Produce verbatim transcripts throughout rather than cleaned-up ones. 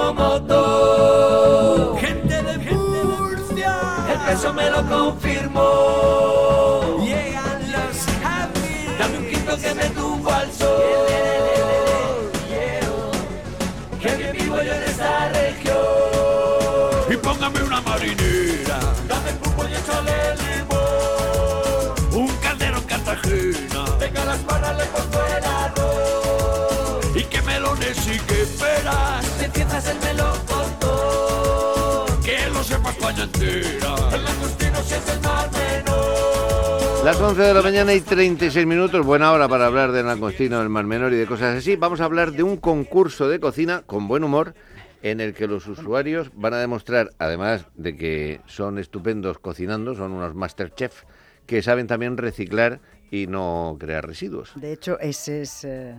motor. Gente de Murcia, el peso me lo confirmó. Llegan los happy, dame un quinto que me tumbo al sol. Que bien vivo yo en esta región. Y póngame una marinera, dame pulpo y échale limón. Un caldero en Cartagena, venga las paras, le pongo el arroz. Y que melones y que peras, te empiezas el melocotón. Que lo sepa España entera, el langostino siente el mar menor. Las once de la mañana y treinta y seis minutos, buena hora para hablar del langostino del Mar Menor y de cosas así. Vamos a hablar de un concurso de cocina con buen humor en el que los usuarios van a demostrar, además de que son estupendos cocinando, son unos masterchef que saben también reciclar y no crear residuos. De hecho, ese es... Eh...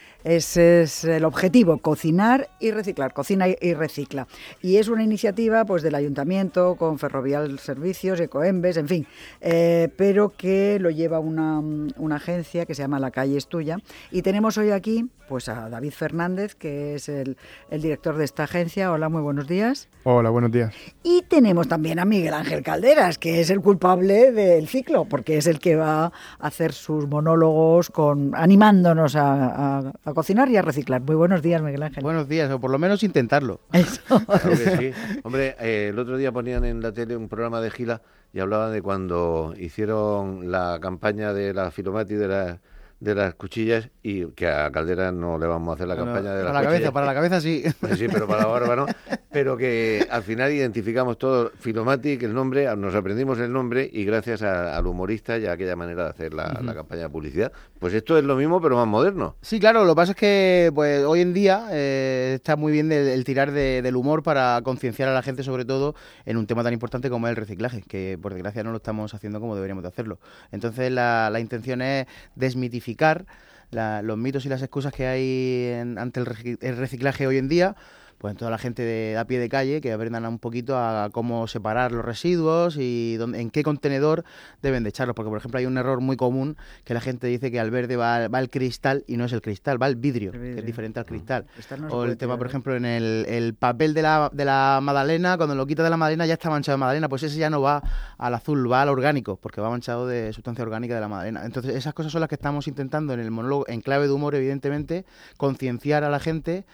Ese es el objetivo, cocinar y reciclar, cocina y recicla. Y es una iniciativa pues del Ayuntamiento con Ferrovial Servicios, Ecoembes, en fin, eh, pero que lo lleva una, una agencia que se llama La Calle es Tuya. Y tenemos hoy aquí pues a David Fernández, que es el, el director de esta agencia. Hola, muy buenos días. Hola, buenos días. Y tenemos también a Miguel Ángel Calderas, que es el culpable del ciclo, porque es el que va a hacer sus monólogos con animándonos a, a, a cocinar y a reciclar. Muy buenos días, Miguel Ángel. Buenos días, o por lo menos intentarlo. Eso. Claro que sí. Hombre, eh, el otro día ponían en la tele un programa de Gila y hablaban de cuando hicieron la campaña de la Filomati de la... de las cuchillas, y que a Caldera no le vamos a hacer la bueno, campaña de las para la cuchillas. cabeza, para la cabeza sí. Pues sí, pero para la barba no. Pero que al final identificamos todo Filomatic, el nombre, nos aprendimos el nombre y gracias a, al humorista y a aquella manera de hacer la, uh-huh. la campaña de publicidad. Pues esto es lo mismo, pero más moderno. Sí, claro, lo que pasa es que pues hoy en día eh, está muy bien el, el tirar de, del humor para concienciar a la gente, sobre todo en un tema tan importante como es el reciclaje, que por desgracia no lo estamos haciendo como deberíamos de hacerlo. Entonces la, la intención es desmitificar La, los mitos y las excusas que hay en, ante el, rec- el reciclaje hoy en día, pues toda la gente de, de a pie de calle que aprendan un poquito a, a cómo separar los residuos y dónde, en qué contenedor deben de echarlos, porque por ejemplo hay un error muy común que la gente dice que al verde va, va el cristal y no es el cristal, va el vidrio, el vidrio. Que es diferente al cristal. No, no o el tema, por ejemplo, en el, el papel de la, de la magdalena, cuando lo quitas de la magdalena ya está manchado de magdalena, pues ese ya no va al azul, va al orgánico, porque va manchado de sustancia orgánica de la magdalena. Entonces esas cosas son las que estamos intentando en el monólogo, en clave de humor, evidentemente, concienciar a la gente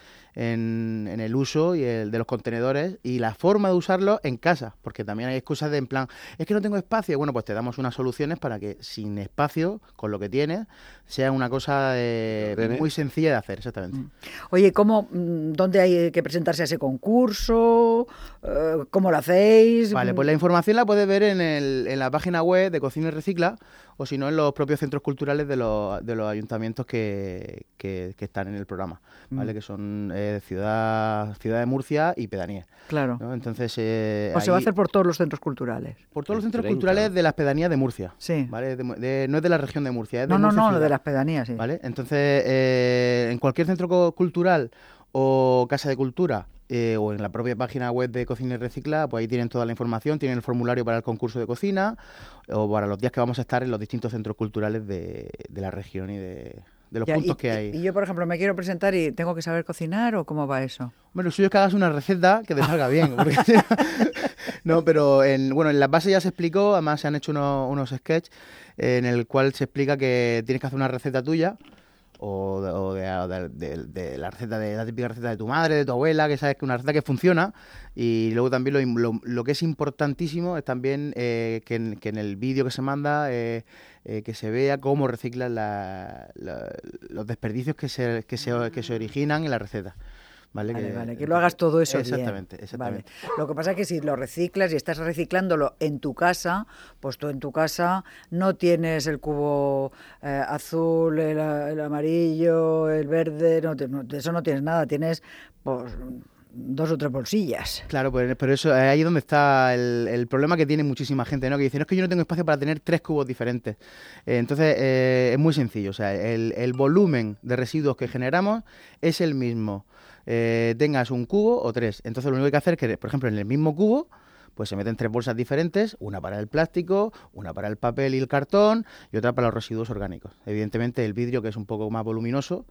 En, en el uso y el de los contenedores y la forma de usarlos en casa, porque también hay excusas de en plan, es que no tengo espacio. Bueno, pues te damos unas soluciones para que sin espacio, con lo que tienes, sea una cosa eh, muy sencilla de hacer, exactamente. Oye, ¿cómo, dónde hay que presentarse a ese concurso? ¿Cómo lo hacéis? Vale, pues la información la puedes ver en, el, en la página web de Cocina y Recicla, o si no en los propios centros culturales de los, de los ayuntamientos que, que, que están en el programa, ¿vale? Mm. Que son eh, Ciudad Ciudad de Murcia y Pedanías. Claro. ¿no? Entonces, eh, o ahí, se va a hacer por todos los centros culturales. Por todos los centros treinta culturales de las pedanías de Murcia. Sí. ¿Vale? De, de, no es de la región de Murcia, es de No, Murcia no, no, ciudad, de las pedanías, sí. ¿Vale? Entonces, eh, en cualquier centro cultural o casa de cultura, Eh, o en la propia página web de Cocina y Recicla, pues ahí tienen toda la información, tienen el formulario para el concurso de cocina o para los días que vamos a estar en los distintos centros culturales de, de la región y de, de los ya, puntos y, que hay. Y yo, por ejemplo, me quiero presentar y tengo que saber cocinar, ¿o cómo va eso? Bueno, lo suyo es que hagas una receta que te salga bien. Porque... no, pero en, bueno, en la base ya se explicó, además se han hecho unos, unos sketches en el cual se explica que tienes que hacer una receta tuya, o, de, o, de, o de, de, de la receta de la típica receta de tu madre, de tu abuela, que sabes que es una receta que funciona. Y luego también lo, lo, lo que es importantísimo es también eh, que, en, que en el vídeo que se manda eh, eh, que se vea cómo reciclan la, la, los desperdicios que se, que, se, que se originan en la receta. Vale, vale, que, vale, que lo hagas todo eso exactamente, bien. Exactamente, vale. Lo que pasa es que si lo reciclas y estás reciclándolo en tu casa, pues tú en tu casa no tienes el cubo eh, azul, el, el amarillo, el verde, no, no, de eso no tienes nada, tienes pues dos o tres bolsillas. Claro, pues, pero eso es ahí donde está el, el problema que tiene muchísima gente, ¿no? Que dice, no, es que yo no tengo espacio para tener tres cubos diferentes. Eh, entonces, eh, es muy sencillo, o sea, el, el volumen de residuos que generamos es el mismo. Eh, tengas un cubo o tres. Entonces lo único que hay que hacer es que, por ejemplo, en el mismo cubo, pues se meten tres bolsas diferentes, una para el plástico, una para el papel y el cartón y otra para los residuos orgánicos. Evidentemente el vidrio, que es un poco más voluminoso,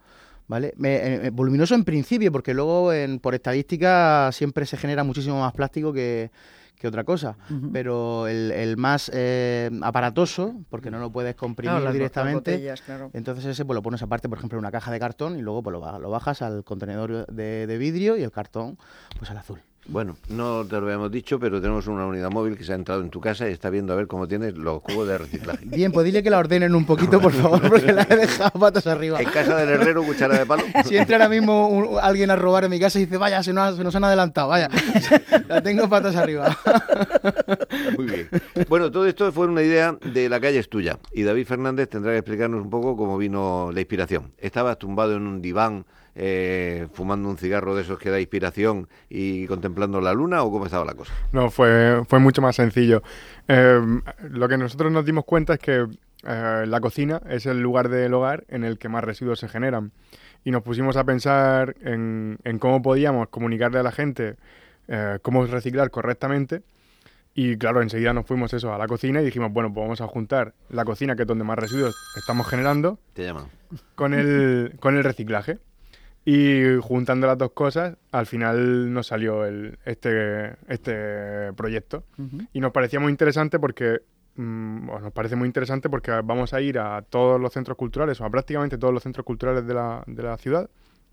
¿vale? Eh, eh, voluminoso en principio, porque luego en, por estadística siempre se genera muchísimo más plástico que, que otra cosa, uh-huh. pero el, el más eh, aparatoso, porque no lo puedes comprimir claro, las, directamente, las botellas, claro. Entonces ese pues lo pones aparte, por ejemplo, en una caja de cartón y luego pues lo, lo bajas al contenedor de, de vidrio y el cartón pues al azul. Bueno, no te lo habíamos dicho, pero tenemos una unidad móvil que se ha entrado en tu casa y está viendo a ver cómo tienes los cubos de reciclaje. Bien, pues dile que la ordenen un poquito, por favor, porque la he dejado patas arriba. En casa del herrero, cuchara de palo. Si entra ahora mismo un, alguien a robar en mi casa y dice, vaya, se nos, se nos han adelantado, vaya, la tengo patas arriba. Muy bien. Bueno, todo esto fue una idea de La calle es tuya y David Fernández tendrá que explicarnos un poco cómo vino la inspiración. Estabas tumbado en un diván Eh, fumando un cigarro de esos que da inspiración y contemplando la luna, ¿o cómo estaba la cosa? No, fue, fue mucho más sencillo. Eh, lo que nosotros nos dimos cuenta es que eh, la cocina es el lugar del hogar en el que más residuos se generan. Y nos pusimos a pensar en, en cómo podíamos comunicarle a la gente eh, cómo reciclar correctamente. Y claro, enseguida nos fuimos eso a la cocina y dijimos, bueno, pues vamos a juntar la cocina, que es donde más residuos estamos generando, Te llaman. con el, con el reciclaje. Y juntando las dos cosas, al final nos salió el, este, este proyecto. Uh-huh. Y nos parecía muy interesante porque, mmm, bueno, nos parece muy interesante porque vamos a ir a todos los centros culturales, o a prácticamente todos los centros culturales de la, de la ciudad,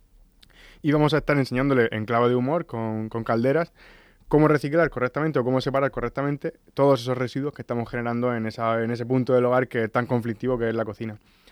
y vamos a estar enseñándole en clave de humor, con, con calderas, cómo reciclar correctamente o cómo separar correctamente todos esos residuos que estamos generando en, esa, en ese punto del hogar que es tan conflictivo que es la cocina.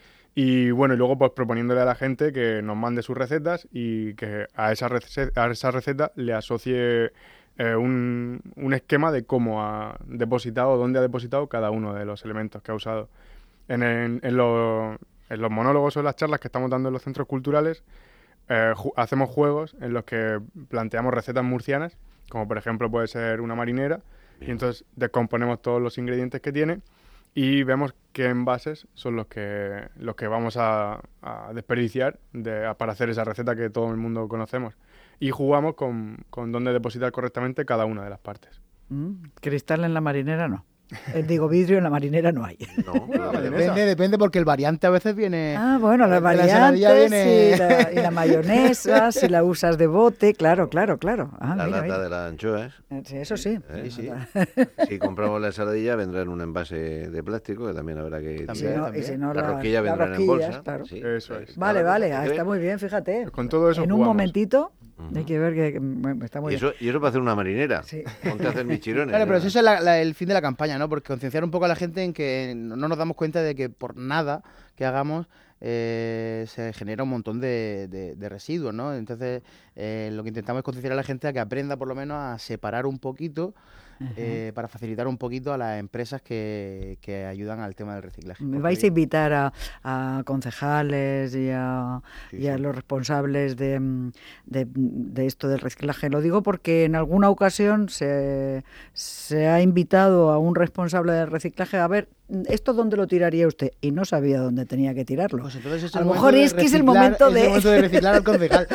Y bueno, y luego pues proponiéndole a la gente que nos mande sus recetas y que a esa receta, a esa receta le asocie eh, un, un esquema de cómo ha depositado o dónde ha depositado cada uno de los elementos que ha usado. En, en, en, lo, en los monólogos o en las charlas que estamos dando en los centros culturales, eh, ju- hacemos juegos en los que planteamos recetas murcianas, como por ejemplo puede ser una marinera, y entonces descomponemos todos los ingredientes que tiene y vemos qué envases son los que los que vamos a, a desperdiciar de, a, para hacer esa receta que todo el mundo conocemos. Y jugamos con, con dónde depositar correctamente cada una de las partes. Mm, cristal en la marinera no. Eh, digo, vidrio en la marinera no hay. No, no depende, depende porque el variante a veces viene... Ah, bueno, las variantes la viene... y, la, y la mayonesa, si la usas de bote, claro, claro, claro. Ah, la mira, lata mira. de las anchoas. Sí, eso sí. ¿Eh? Sí, sí. Si compramos la ensaladilla vendrá en un envase de plástico, que también habrá que tirar. Si no, y si no, la, la rosquilla vendrá en bolsa. Claro. Sí, eso es. Vale, vale, ah, está muy bien, fíjate. Pues con todo eso en jugamos. un momentito... Uh-huh. Hay que ver que, que bueno, está muy y eso, bien. y eso para hacer una marinera. Sí. Ponte a hacer michirones. Claro, pero eso es la, la, el fin de la campaña, ¿no? Porque concienciar un poco a la gente en que no nos damos cuenta de que por nada que hagamos eh, se genera un montón de, de, de residuos, ¿no? Entonces, eh, lo que intentamos es concienciar a la gente a que aprenda por lo menos a separar un poquito eh, para facilitar un poquito a las empresas que, que ayudan al tema del reciclaje. Me vais a invitar a, a concejales y a, sí, y a sí. los responsables de, de, de esto del reciclaje. Lo digo porque en alguna ocasión se, se ha invitado a un responsable del reciclaje a ver, ¿esto dónde lo tiraría usted? Y no sabía dónde tenía que tirarlo. Pues entonces es a lo mejor es que es el momento de... Es el momento de reciclar al concejal.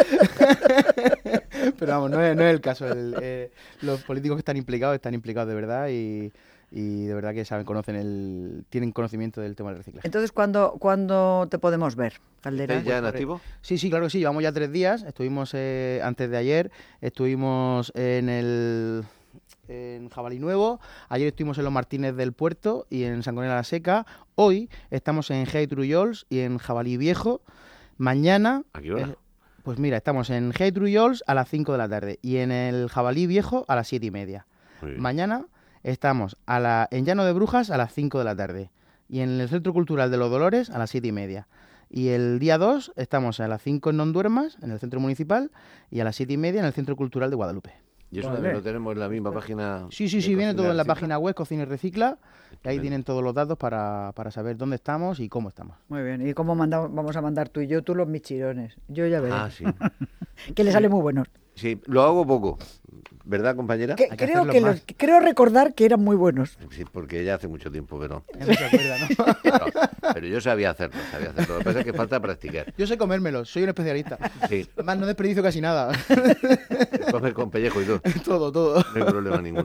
Pero vamos, no es, no es el caso. El, eh, los políticos que están implicados están implicados de verdad y, y de verdad que saben, conocen el, tienen conocimiento del tema del reciclaje. Entonces, ¿cuándo, ¿cuándo te podemos ver, Caldera? ¿Estáis ya en activo? Sí, sí, claro que sí. Llevamos ya tres días. Estuvimos eh, antes de ayer, estuvimos en el... en Jabalí Nuevo, ayer estuvimos en Los Martínez del Puerto y en San Conel a la Seca, hoy estamos en Gea y Trullols y en Jabalí Viejo, mañana... ¿A qué hora? Eh, pues mira, estamos en Gea y Trullols a las cinco de la tarde y en el Jabalí Viejo a las siete y media. Mañana estamos a la, en Llano de Brujas a las cinco de la tarde y en el Centro Cultural de los Dolores a las siete y media. Y el día dos estamos a las cinco en Non Duermas, en el Centro Municipal, y a las siete y media en el Centro Cultural de Guadalupe. Y eso vale. también lo tenemos en la misma página. Sí, sí, sí, viene todo en la Recicla. página web Cocina y Recicla. Y ahí tienen todos los datos para, para saber dónde estamos y cómo estamos. Muy bien. ¿Y cómo mandamos, vamos a mandar tú y yo, tú los michirones? Yo ya veré. Ah, sí. Que le sale muy buenos. Sí, lo hago poco. ¿Verdad, compañera? Que, Hay que creo, hacerlo que más. los, creo recordar que eran muy buenos. Sí, porque ya hace mucho tiempo, pero... Ya no se acuerda, ¿no? No, pero yo sabía hacerlo, sabía hacerlo. Lo que pasa es que falta practicar. Yo sé comérmelos, soy un especialista. Sí, Además, no desperdicio casi nada. comer con pellejo y todo. todo, todo. No hay problema ninguno.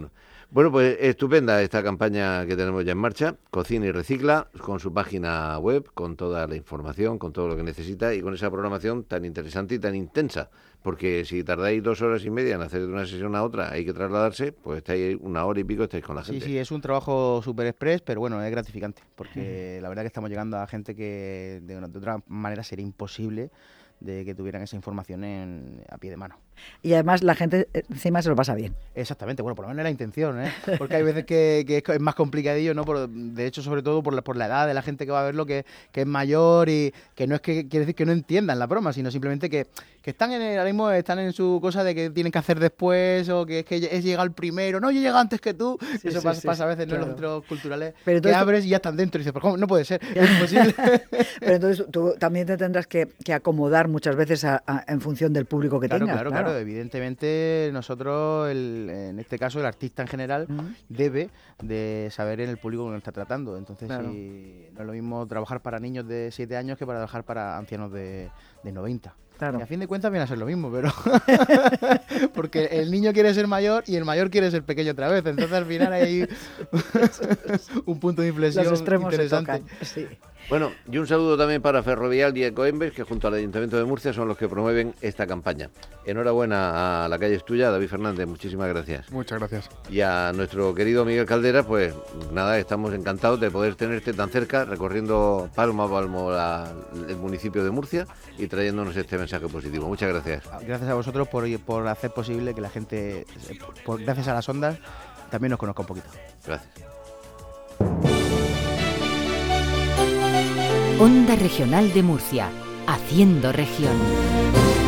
Bueno, pues estupenda esta campaña que tenemos ya en marcha, Cocina y Recicla, con su página web, con toda la información, con todo lo que necesita y con esa programación tan interesante y tan intensa. Porque si tardáis dos horas y media en hacer de una sesión a otra, hay que trasladarse, pues estáis una hora y pico, estáis con la gente. Sí, sí, es un trabajo súper express, pero bueno, es gratificante, porque la verdad que estamos llegando a gente que de, una, de otra manera sería imposible de que tuvieran esa información en, a pie de mano. Y además la gente encima se lo pasa bien. Exactamente, bueno, por lo menos es la intención, ¿eh? Porque hay veces que, que es más complicadillo, ¿no? Por, de hecho, sobre todo por la, por la edad de la gente que va a verlo, que, que es mayor y que no es que quiere decir que no entiendan la broma, sino simplemente que, que están en el, ahora mismo están en su cosa de que tienen que hacer después o que es que es llegar primero. No, yo llego antes que tú. Sí, Eso sí, pasa, sí, pasa a veces, claro. ¿no? En los centros culturales, pero entonces, que abres y ya están dentro y dices, ¿pero cómo? No puede ser, es imposible. Pero entonces tú también te tendrás que, que acomodar muchas veces a, a, en función del público que claro, tengas. Claro, claro, claro. Evidentemente nosotros, el, en este caso el artista en general, uh-huh. debe de saber en el público con el que está tratando. Entonces claro. si, no es lo mismo trabajar para niños de siete años que para trabajar para ancianos de, de noventa. Claro. Y a fin de cuentas viene a ser lo mismo, pero porque el niño quiere ser mayor y el mayor quiere ser pequeño otra vez. Entonces al final hay un punto de inflexión Los extremos interesante. Se tocan. Sí. Bueno, y un saludo también para Ferrovial y Ecoembes, que junto al Ayuntamiento de Murcia son los que promueven esta campaña. Enhorabuena a La Calle es Tuya, David Fernández, muchísimas gracias. Muchas gracias. Y a nuestro querido Miguel Caldera, pues nada, estamos encantados de poder tenerte tan cerca, recorriendo palmo a palmo la, el municipio de Murcia y trayéndonos este mensaje positivo. Muchas gracias. Gracias a vosotros por, por hacer posible que la gente, por, gracias a las ondas, también nos conozca un poquito. Gracias. Onda Regional de Murcia, haciendo región.